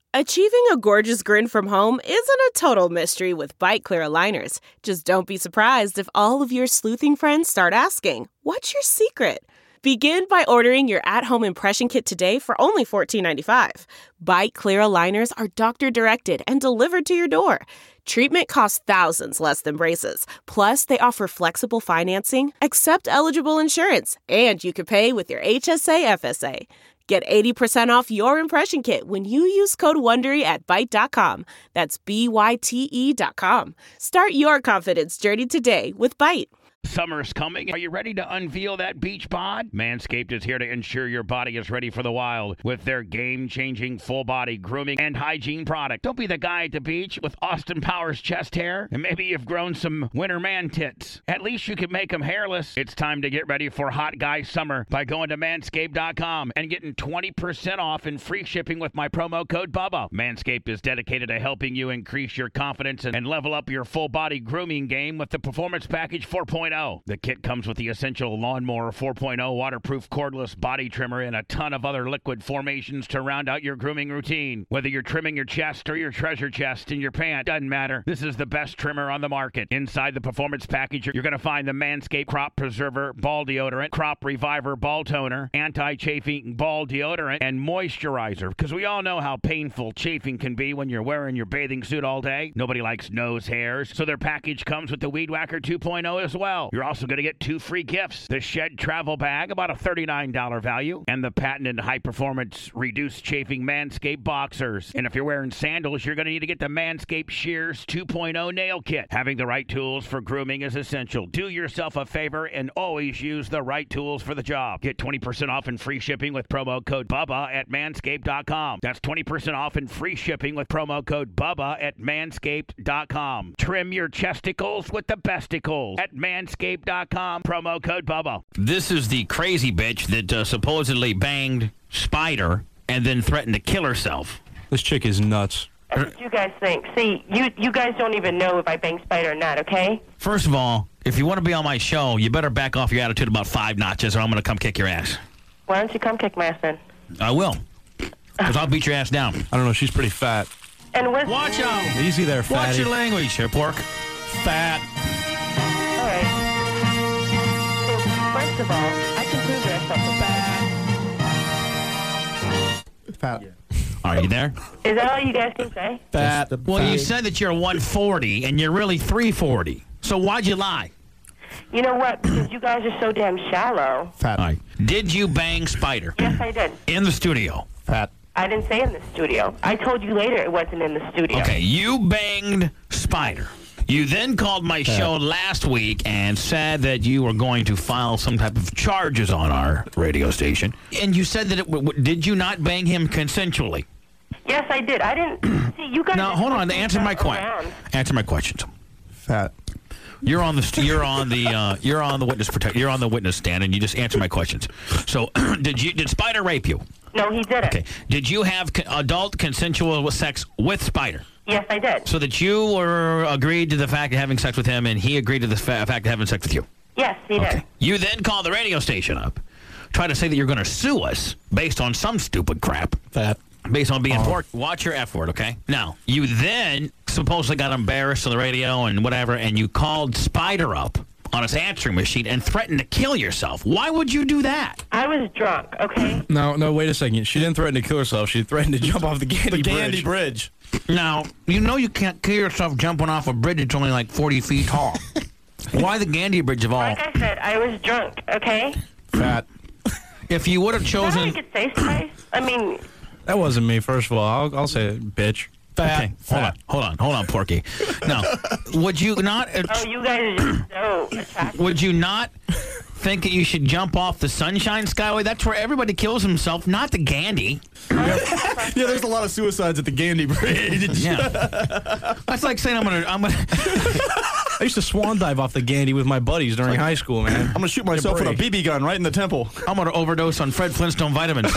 Achieving a gorgeous grin from home isn't a total mystery with Byte Clear aligners. Just don't be surprised if all of your sleuthing friends start asking, "What's your secret?" Begin by ordering your at-home impression kit today for only $14.95. Byte Clear aligners are doctor-directed and delivered to your door. Treatment costs thousands less than braces. Plus, they offer flexible financing, accept eligible insurance, and you can pay with your HSA FSA. Get 80% off your impression kit when you use code WONDERY at Byte.com. That's BYTE.com. Start your confidence journey today with Byte. Summer's coming. Are you ready to unveil that beach bod? Manscaped is here to ensure your body is ready for the wild with their game-changing full-body grooming and hygiene product. Don't be the guy at the beach with Austin Powers chest hair, and maybe you've grown some winter man tits. At least you can make them hairless. It's time to get ready for hot guy summer by going to Manscaped.com and getting 20% off and free shipping with my promo code BUBBA. Manscaped is dedicated to helping you increase your confidence and level up your full-body grooming game with the Performance Package 4.0. The kit comes with the essential Lawnmower 4.0 waterproof cordless body trimmer and a ton of other liquid formations to round out your grooming routine. Whether you're trimming your chest or your treasure chest in your pant, doesn't matter. This is the best trimmer on the market. Inside the Performance Package, you're going to find the Manscaped Crop Preserver Ball Deodorant, Crop Reviver Ball Toner, Anti-Chafing Ball Deodorant, and Moisturizer. Because we all know how painful chafing can be when you're wearing your bathing suit all day. Nobody likes nose hairs. So their package comes with the Weed Whacker 2.0 as well. You're also going to get 2 free gifts. The Shed Travel Bag, about a $39 value, and the patented high-performance reduced chafing Manscaped Boxers. And if you're wearing sandals, you're going to need to get the Manscaped Shears 2.0 Nail Kit. Having the right tools for grooming is essential. Do yourself a favor and always use the right tools for the job. Get 20% off and free shipping with promo code BUBBA at Manscaped.com. That's 20% off and free shipping with promo code BUBBA at Manscaped.com. Trim your chesticles with the besticles at Manscaped.com, promo code BUBBA. This is the crazy bitch that supposedly banged Spider and then threatened to kill herself. This chick is nuts. That's what you guys think. See, you guys don't even know if I bang Spider or not, okay? First of all, if you want to be on my show, you better back off your attitude about 5 notches or I'm going to come kick your ass. Why don't you come kick my ass then? I will. Because I'll beat your ass down. I don't know, she's pretty fat. And watch out! Easy there, fatty. Watch your language here, pork. Fat. All right. So, first of all, I can prove that I'm Fat. Are you there? Is that all you guys can say? Fat. Well, you said that you're 140 and you're really 340. So why'd you lie? You know what? Because you guys are so damn shallow. Fat. All right. Did you bang Spider? Yes, I did. In the studio? Fat. I didn't say in the studio. I told you later it wasn't in the studio. Okay, you banged Spider. You then called my show last week and said that you were going to file some type of charges on our radio station. And you said that did you not bang him consensually? Yes, I did. I didn't. See, you guys. Now, hold on. Answer my question. Answer my questions. Fat. You're on the witness stand, and you just answer my questions. So, did Spider rape you? No, he didn't. Okay. Did you have adult consensual sex with Spider? Yes, I did. So that you were agreed to the fact of having sex with him, and he agreed to the fact of having sex with you? Yes, he did. You then called the radio station up, try to say that you're going to sue us based on some stupid crap. Fat. Based on being pork. Watch your F word, okay? Now, you then supposedly got embarrassed on the radio and whatever, and you called Spider up on his answering machine and threatened to kill yourself. Why would you do that? I was drunk, okay? No, wait a second. She didn't threaten to kill herself. She threatened to jump off the Gandy Bridge. Now, you know you can't kill yourself jumping off a bridge that's only like 40 feet tall. Why the Gandy Bridge of all? Like I said, I was drunk, okay? Fat. If you would have chosen... I could say spice. I mean... That wasn't me, first of all. I'll say it, bitch. Fat. Okay, hold on, Porky. Now, would you not... Oh, you guys are just so attractive. Would you not think that you should jump off the Sunshine Skyway? That's where everybody kills himself, not the Gandy. Yeah, there's a lot of suicides at the Gandy Bridge. Yeah. That's like saying I'm gonna I used to swan dive off the Gandy with my buddies during high school, man. I'm going to shoot myself with a BB gun right in the temple. I'm going to overdose on Fred Flintstone vitamins.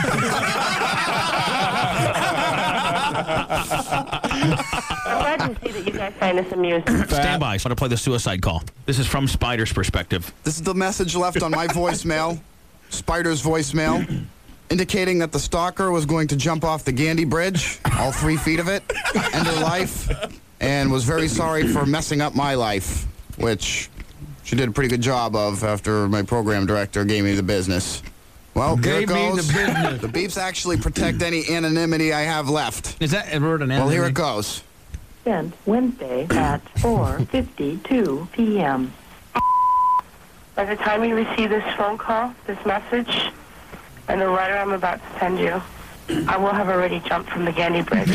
I'm glad to see that you guys find this amusing. Stand by. So I'm going to play the suicide call. This is from Spider's perspective. This is the message left on my voicemail, Spider's voicemail. indicating that the stalker was going to jump off the Gandy Bridge, all 3 feet of it, end her life, and was very sorry for messing up my life, which she did a pretty good job of after my program director gave me the business. Well, here it goes. The beeps actually protect any anonymity I have left. Is that a word anonymity? Well, here it goes. Sent Wednesday at 4:52 p.m. By the time you receive this phone call, this message, and the letter I'm about to send you, I will have already jumped from the Gandy Bridge.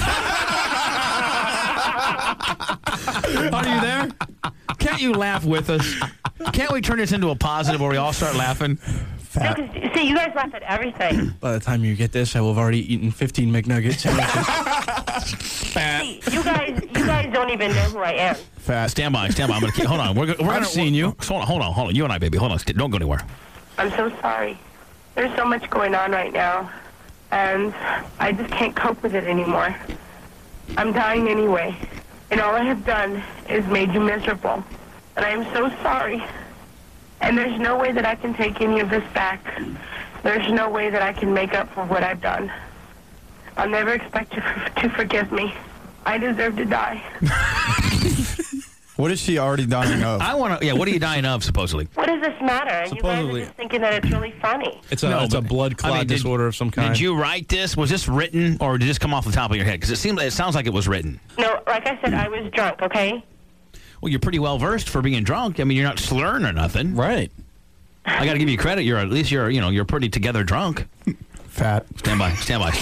Are you there? Can't you laugh with us? Can't we turn this into a positive where we all start laughing? No, 'cause, see, you guys laugh at everything. By the time you get this, I will have already eaten 15 McNuggets. See, you guys don't even know who I am. Fat. Stand by. I'm gonna keep. Hold on. I've seen you. Hold on. You and I, baby. Hold on. Don't go anywhere. I'm so sorry. There's so much going on right now, and I just can't cope with it anymore. I'm dying anyway, and all I have done is made you miserable, and I am so sorry. And there's no way that I can take any of this back. There's no way that I can make up for what I've done. I'll never expect you to forgive me. I deserve to die. What is she already dying of? What are you dying of, supposedly? What does this matter? And you guys are just thinking that it's really funny. It's a blood clot disorder of some kind. Did you write this? Was this written, or did this come off the top of your head? Because it sounds like it was written. No, like I said, I was drunk, okay? Well, you're pretty well versed for being drunk. I mean, you're not slurring or nothing. Right. I got to give you credit. You're pretty together drunk. Fat. Stand by.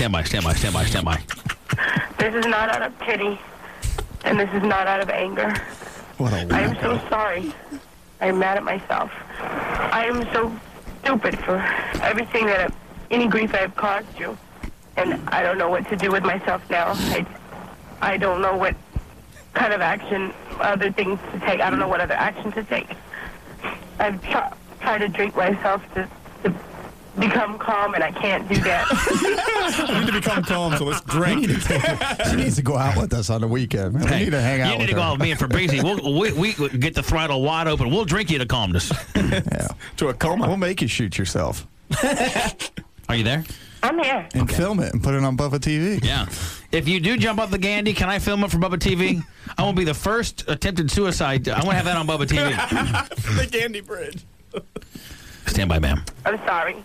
This is not out of pity, and this is not out of anger. What a I am so sorry. I am mad at myself. I am so stupid for everything any grief I have caused you, and I don't know what to do with myself now. I don't know what kind of other things to take. I don't know what other action to take. I've tried to drink myself to become calm, and I can't do that. You need to become calm, so let's drink. She needs to go out with us on the weekend. We need to hang out with her. You need to go out with me and Fabrizi. We get the throttle wide open. We'll drink you to calmness. Yeah. To a coma. We'll make you shoot yourself. Are you there? I'm here. And film it and put it on Bubba TV. Yeah. If you do jump off the Gandy, can I film it for Bubba TV? I won't be the first attempted suicide. I want to have that on Bubba TV. The Gandy Bridge. Stand by, ma'am. I'm sorry.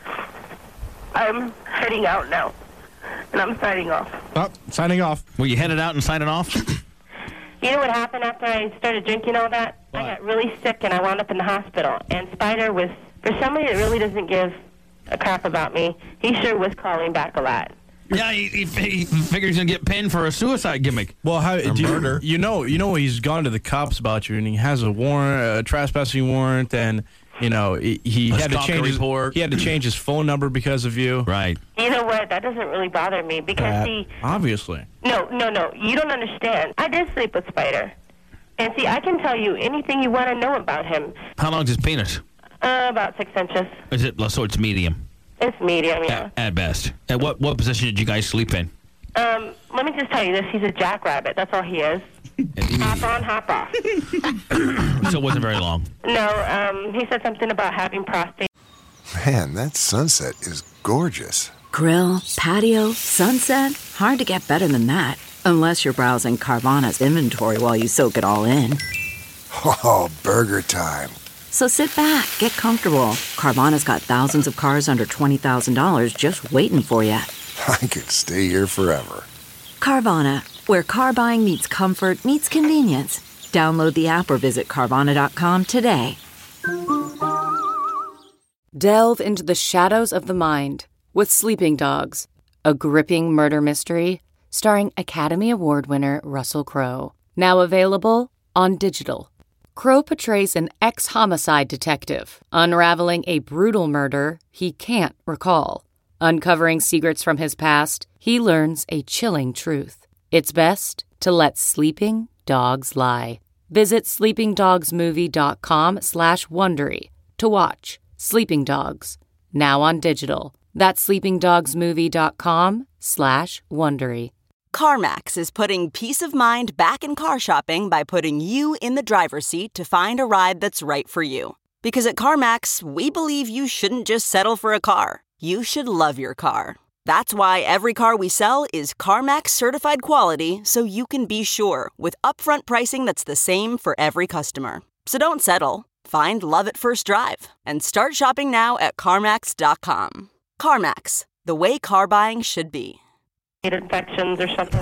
I'm heading out now, and I'm signing off. Oh, signing off. Were you headed out and signing off? You know what happened after I started drinking all that? What? I got really sick, and I wound up in the hospital. And Spider was, for somebody that really doesn't give a crap about me, he sure was calling back a lot. Yeah, he figures he's going to get pinned for a suicide gimmick. Well, murder. You know he's gone to the cops about you, and he has a warrant, a trespassing warrant, and he had to change report. He had to change his phone number because of you. Right. You know what? That doesn't really bother me because obviously. No. You don't understand. I did sleep with Spider, and see, I can tell you anything you want to know about him. How long's his penis? About 6 inches. Is it so? It's medium. It's medium, yeah. At best. At what position did you guys sleep in? Let me just tell you this: he's a jackrabbit. That's all he is. Hop on, hop off. So it wasn't very long. No, he said something about having prostate. Man, that sunset is gorgeous. Grill, patio, sunset. Hard to get better than that. Unless you're browsing Carvana's inventory while you soak it all in. Oh, burger time. So sit back, get comfortable. Carvana's got thousands of cars under $20,000 just waiting for you. I could stay here forever. Carvana, where car buying meets comfort meets convenience. Download the app or visit Carvana.com today. Delve into the shadows of the mind with Sleeping Dogs, a gripping murder mystery starring Academy Award winner Russell Crowe. Now available on digital. Crowe portrays an ex-homicide detective unraveling a brutal murder he can't recall. Uncovering secrets from his past, he learns a chilling truth. It's best to let sleeping dogs lie. Visit sleepingdogsmovie.com/Wondery to watch Sleeping Dogs, now on digital. That's sleepingdogsmovie.com/Wondery. CarMax is putting peace of mind back in car shopping by putting you in the driver's seat to find a ride that's right for you. Because at CarMax, we believe you shouldn't just settle for a car. you should love your car. That's why every car we sell is CarMax certified quality, so you can be sure with upfront pricing that's the same for every customer. So don't settle. Find love at first drive and start shopping now at CarMax.com. CarMax, the way car buying should be. Infections or something.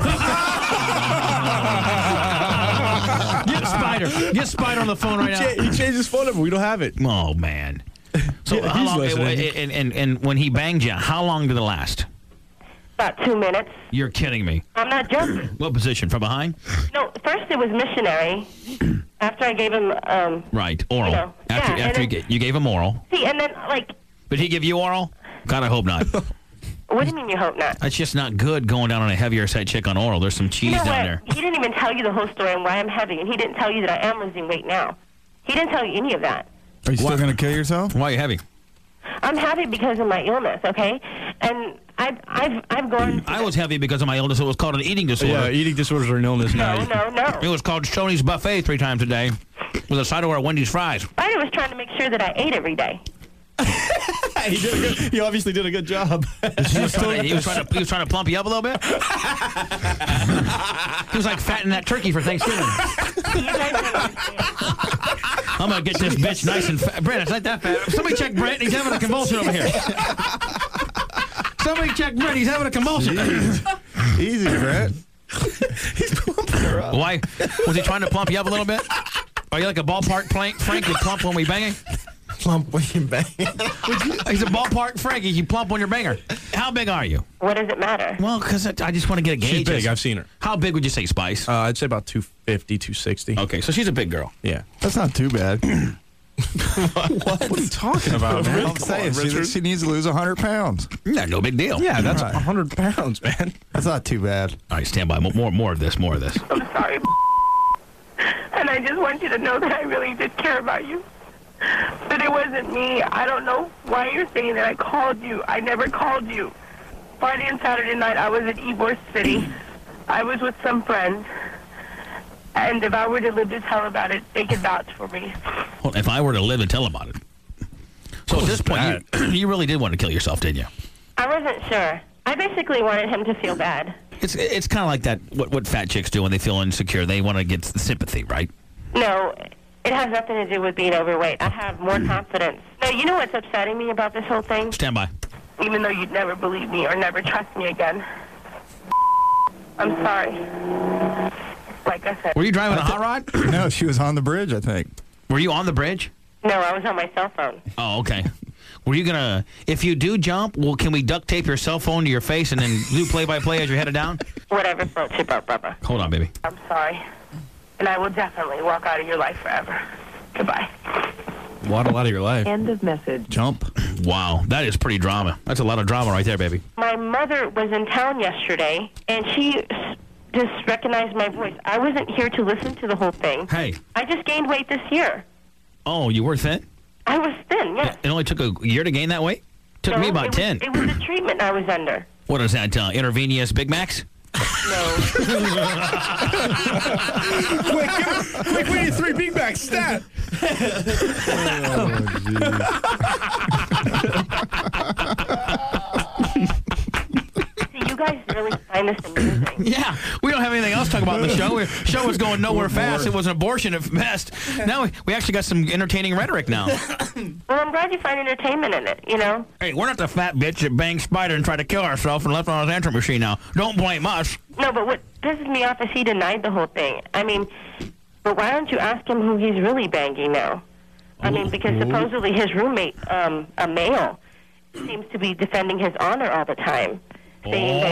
Get Spider on the phone right now. He changed his phone number. We don't have it. Oh, man. So Yeah, how he's long, listening. and when he banged you, how long did it last? About 2 minutes. You're kidding me. I'm not joking. What position? From behind? No, first it was missionary. After I gave him, Right, oral. You know, after yeah, after and you gave him oral. see, and then, like, Did he give you oral? God, I hope not. what do you mean you hope not? That's just not good going down on a heavier set chick on oral. There's some cheese You know down what? there. He didn't even tell you the whole story and why I'm heavy, and he didn't tell you that I am losing weight now. He didn't tell you any of that. Are you still going to kill yourself? Why are you heavy? I'm heavy because of my illness, okay? And I've gone. I was heavy because of my illness. It was called an eating disorder. Yeah, eating disorders are an illness now. No. It was called Tony's Buffet 3 times a day with a side of our Wendy's fries. I was trying to make sure that I ate every day. He obviously did a good job. He was trying to plump you up a little bit. He was like fattening that turkey for Thanksgiving. I'm gonna get this bitch nice and fat. Brent, it's not that fat. Somebody check Brent. He's having a convulsion over here. Somebody check Brent. He's having a convulsion. Easy, Brent. He's plumping her up. Why? Was he trying to plump you up a little bit? Are you like a ballpark Frank? You plump when we banging? Plump when you bang. He's a ballpark Frankie. You plump on your banger. How big are you? What does it matter? Well, because I just want to get a gauge. She's big. I've seen her. How big would you say, Spice? I'd say about 250, 260. Okay, so she's a big girl. Yeah. That's not too bad. What are you talking about, man? I'm saying she needs to lose 100 pounds. Yeah, no big deal. Yeah, that's Right. 100 pounds, man. That's not too bad. All right, stand by. More of this. I'm sorry. And I just want you to know that I really did care about you. But it wasn't me. I don't know why you're saying that I called you. I never called you. Friday and Saturday night, I was at Ybor City. I was with some friends. And if I were to live to tell about it, they could vouch for me. Well, if I were to live and tell about it. So at this point, you really did want to kill yourself, didn't you? I wasn't sure. I basically wanted him to feel bad. It's kind of like that. What fat chicks do when they feel insecure? They want to get sympathy, right? No, it has nothing to do with being overweight. I have more confidence. No, you know what's upsetting me about this whole thing? Stand by. Even though you'd never believe me or never trust me again. I'm sorry. Like I said. Were you driving a hot rod? No, she was on the bridge, I think. Were you on the bridge? No, I was on my cell phone. Oh, okay. Were you gonna? If you do jump, well, can we duct tape your cell phone to your face and then do play-by-play as you're headed down? Whatever floats your boat, brother. Hold on, baby. I'm sorry. And I will definitely walk out of your life forever. Goodbye. Waddle out of your life. End of message. Jump. Wow, that is pretty drama. That's a lot of drama right there, baby. My mother was in town yesterday, and she just recognized my voice. I wasn't here to listen to the whole thing. Hey. I just gained weight this year. Oh, you were thin? I was thin, yes. It only took a year to gain that weight? Took me about 10. It was the treatment I was under. What is that, intravenous Big Macs? No. Quick, we need 3 Big Macs, stat. You guys really find this amusing. Yeah, we don't have anything else to talk about in the show. The show was going nowhere fast. It was an abortion at best. Now we actually got some entertaining rhetoric now. Well, I'm glad you find entertainment in it, you know? Hey, we're not the fat bitch that banged Spider and tried to kill herself and left her on his answering machine now. Don't blame us. No, but what pisses me off is he denied the whole thing. I mean, but why don't you ask him who he's really banging now? I mean, because supposedly his roommate, a male, seems to be defending his honor all the time. Saying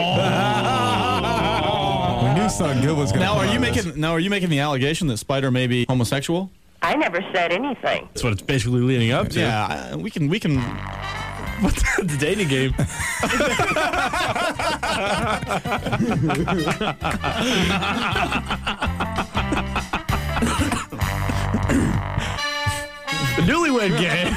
that We knew something good was going to Now, are you making the allegation that Spider may be homosexual? I never said anything. That's what it's basically leading up to. Yeah, we can. What's the dating game? The newlywed game.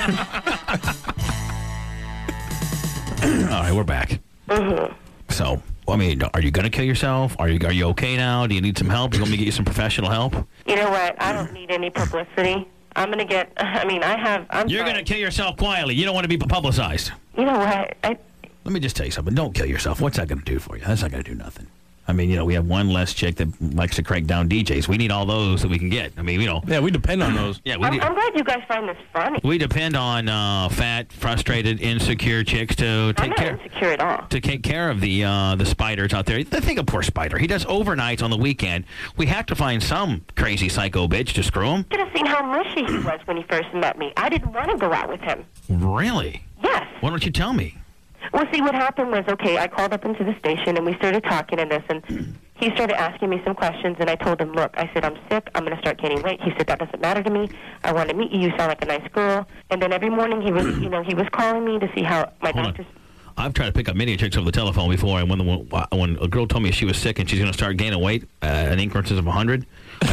All right, we're back. Mm-hmm. So, I mean, are you going to kill yourself? Are you okay now? Do you need some help? You want me to get you some professional help? You know what? I don't need any publicity. I'm going to get, I'm You're going to kill yourself quietly. You don't want to be publicized. You know what? Let me just tell you something. Don't kill yourself. What's that going to do for you? That's not going to do nothing. I mean, we have one less chick that likes to crank down DJs. We need all those that we can get. I mean, Yeah, we depend on those. Yeah, I'm glad you guys find this funny. We depend on fat, frustrated, insecure chicks to take care. I'm not insecure at all. To take care of the spiders out there. Think of poor Spider. He does overnights on the weekend. We have to find some crazy psycho bitch to screw him. You should have seen how mushy he was when he first met me. I didn't want to go out with him. Really? Yes. Why don't you tell me? Well, see, what happened was, I called up into the station, and we started talking and this, and he started asking me some questions, and I told him, look, I said, I'm sick, I'm going to start gaining weight. He said, that doesn't matter to me. I want to meet you. You sound like a nice girl. And then every morning he was, he was calling me to see how my doctors... I've tried to pick up many chicks over the telephone before, and when a girl told me she was sick and she's going to start gaining weight in increments of 100,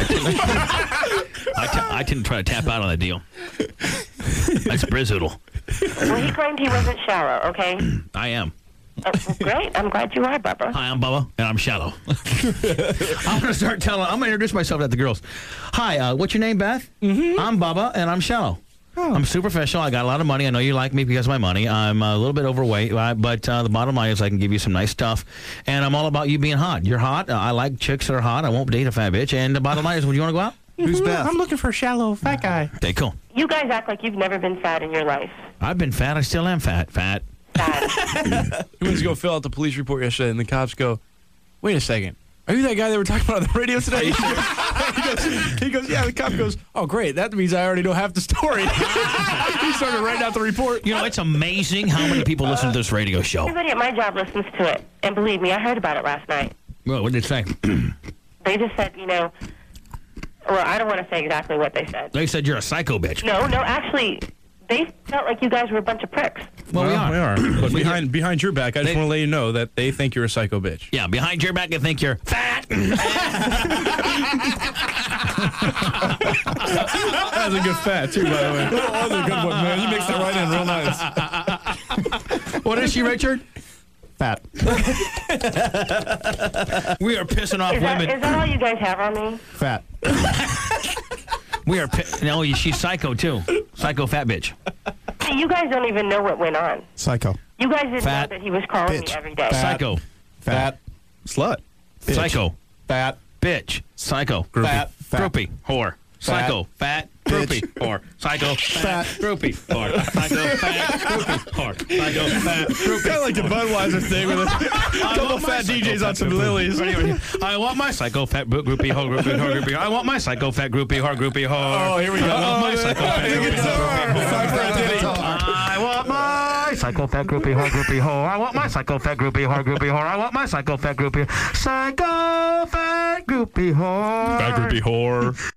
I tend to try to tap out on that deal. That's Brizoodle. Well, he claimed he wasn't shallow, okay? I am. Great. I'm glad you are, Bubba. Hi, I'm Bubba, and I'm shallow. I'm going to introduce myself to the girls. Hi, what's your name, Beth? Mm-hmm. I'm Bubba, and I'm shallow. Oh. I'm superficial. I got a lot of money. I know you like me because of my money. I'm a little bit overweight, but the bottom line is I can give you some nice stuff, and I'm all about you being hot. You're hot. I like chicks that are hot. I won't date a fat bitch, and the bottom line is, would you want to go out? Who's Beth? I'm looking for a shallow fat guy. Okay, cool. You guys act like you've never been fat in your life. I've been fat. I still am fat. Fat. He went to go fill out the police report yesterday, and the cops go, wait a second. Are you that guy they were talking about on the radio today? he goes, yeah. The cop goes, oh, great. That means I already know half the story. He started writing out the report. It's amazing how many people listen to this radio show. Everybody at my job listens to it. And believe me, I heard about it last night. Well, what did it say? They just said, well, I don't want to say exactly what they said. They said you're a psycho bitch. No, actually, they felt like you guys were a bunch of pricks. Well, we are. But behind your back, I just want to let you know that they think you're a psycho bitch. Yeah, behind your back, they think you're fat. That's a good fat, too, by the way. That was a good one, man. You mixed it right in real nice. What is she, Richard? Fat. We are pissing off women. Is that all you guys have on me? Fat. We are no, she's psycho, too. Psycho fat bitch. See, you guys don't even know what went on. Psycho. You guys didn't Fat. know that he was calling Bitch. me every day. Fat. Psycho. Fat. Slut. Bitch. Psycho. Fat. Bitch. Psycho. Groupie. Fat. Groupie. Whore. Psycho. Fat. Groupie. Whore. Psycho. Fat. Groupie. Whore. Psycho. Fat. Groupie. Whore. Psycho. Fat. Groupie. Kind of like the Budweiser thing with a couple fat DJs on some lilies. I want my psycho fat groupie whore groupie whore groupie. I want my psycho fat groupie whore groupie whore. Oh, here we go. I want my psycho fat groupie whore. I want my psycho fat groupie whore groupie whore. I want my psycho fat groupie whore groupie whore. I want my psycho fat groupie fat groupie whore. Fat groupie whore.